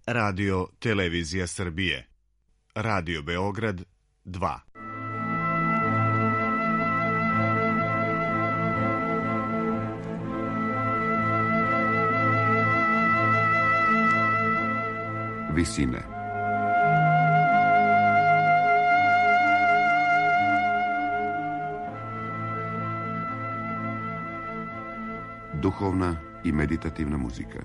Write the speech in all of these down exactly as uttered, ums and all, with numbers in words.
Radio Televizija Srbije. Radio Beograd dva. Visine. Duhovna i meditativna muzika.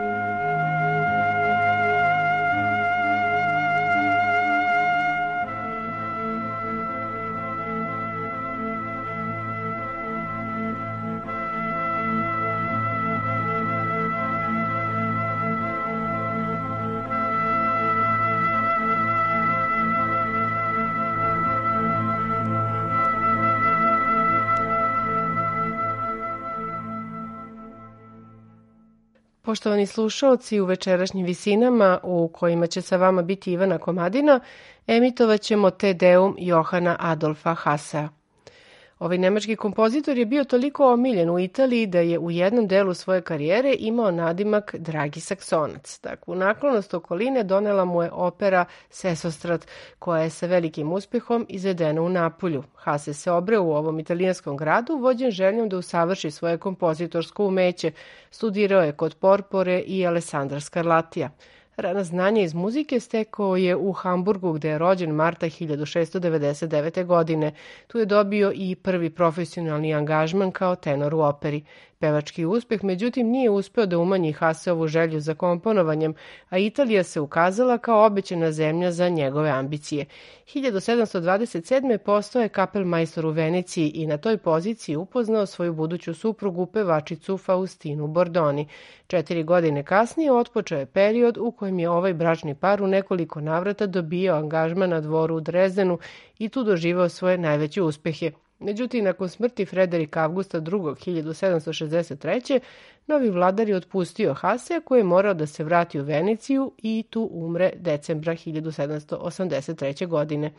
Poštovani slušaoci, u večerašnjim visinama u kojima će sa vama biti Ivana Komadina, emitovat ćemo Te Deum Johana Adolfa Hassea. Ovaj nemački kompozitor je bio toliko omiljen u Italiji da je u jednom delu svoje karijere imao nadimak Dragi Saksonac. Takvu naklonost okoline donela mu je opera Sesostrat, koja je sa velikim uspehom izvedena u Napulju. Hasse se obreo u ovom italijanskom gradu, vođen željom da usavrši svoje kompozitorsko umeće. Studirao je kod Porpore i Alessandra Scarlattija. Rana znanja iz muzike stekao je u Hamburgu, gde je rođen marta hiljadu šeststo devedeset devete. godine. Tu je dobio i prvi profesionalni angažman kao tenor u operi. Pevački uspeh, međutim, nije uspeo da umanji Hasseovu želju za komponovanjem, a Italija se ukazala kao obećana zemlja za njegove ambicije. hiljadu sedamsto dvadeset sedme. postao je kapelmajstor u Veneciji i na toj poziciji upoznao svoju buduću suprugu, pevačicu Faustinu Bordoni. Četiri godine kasnije otpočeo je period u kojem je ovaj bračni par u nekoliko navrata dobio angažman na dvoru u Drezdenu i tu doživao svoje najveće uspehe. Međutim, nakon smrti Frederika Avgusta drugog. hiljadu sedamsto šezdeset treće. novi vladar je otpustio Hassea, koji je morao da se vrati u Veneciju i tu umre decembra hiljadu sedamsto osamdeset treće. godine.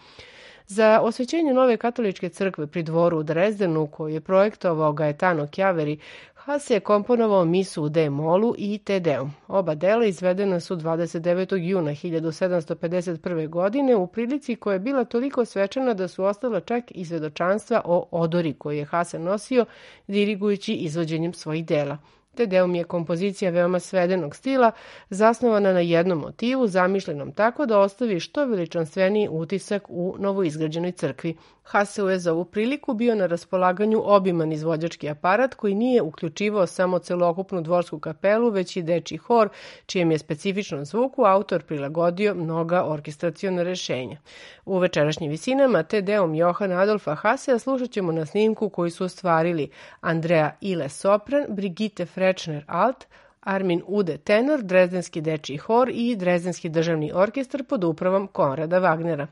Za osvećenje nove katoličke crkve pri dvoru u Drezdenu, koju je projektovao Gaetano Chiaveri, Hasse je komponovao misu u D-molu i Te Deum. Oba dela izvedena su dvadeset devetog juna hiljadu sedamsto pedeset prve. godine u prilici koja je bila toliko svečana da su ostala čak i svedočanstva o odori koju je Hasse nosio dirigujući izvođenjem svojih dela. Te Deum je kompozicija veoma svedenog stila, zasnovana na jednom motivu, zamišljenom tako da ostavi što veličanstveniji utisak u novoizgrađenoj crkvi. Hasseu je za ovu priliku bio na raspolaganju obiman izvođački aparat koji nije uključivao samo celokupnu dvorsku kapelu, već i dečji hor, čijem je specifičnom zvuku autor prilagodio mnoga orkestraciona rešenja. U večerašnjim visinama Te Deum Johana Adolfa Hassea slušat ćemo na snimku koji su ostvarili Andrea Ile sopran, Brigitte Frečner alt, Armin Ude tenor, Drezdenski dečji hor i Drezdenski državni orkestar pod upravom Konrada Wagnera.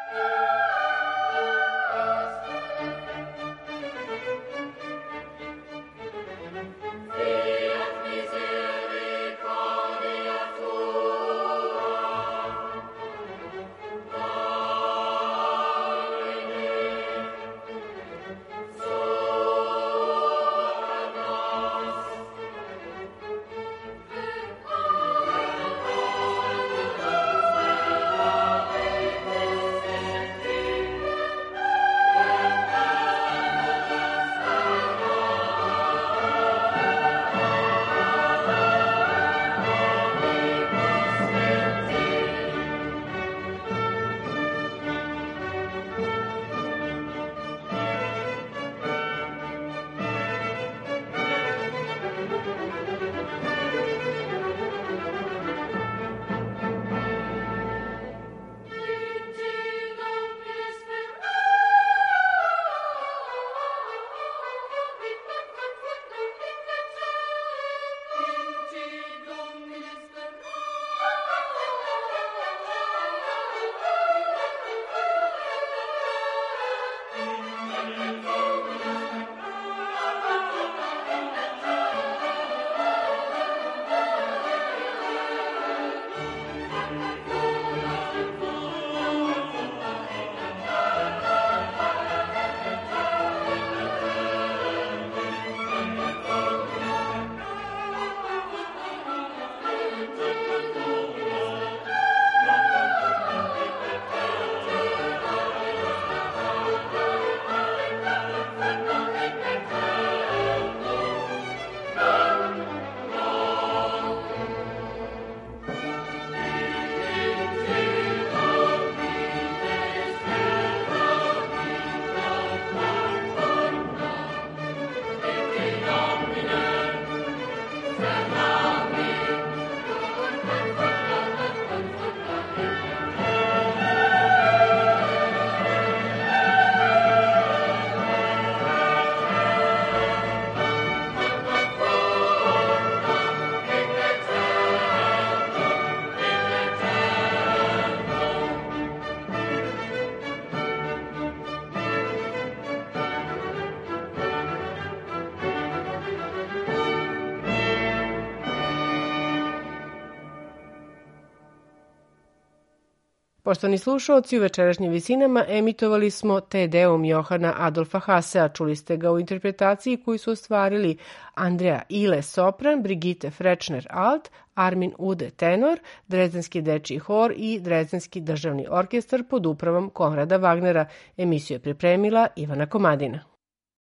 Poštovani slušaoci, u večerašnjim visinama emitovali smo Te Deum Johana Adolfa Hassea. Čuli ste ga u interpretaciji koju su ostvarili Andrea Ile sopran, Brigitte Frečner alt, Armin Ude tenor, Drezdenski dečiji hor i Drezdenski državni orkestar pod upravom Konrada Wagnera. Emisiju je pripremila Ivana Komadina.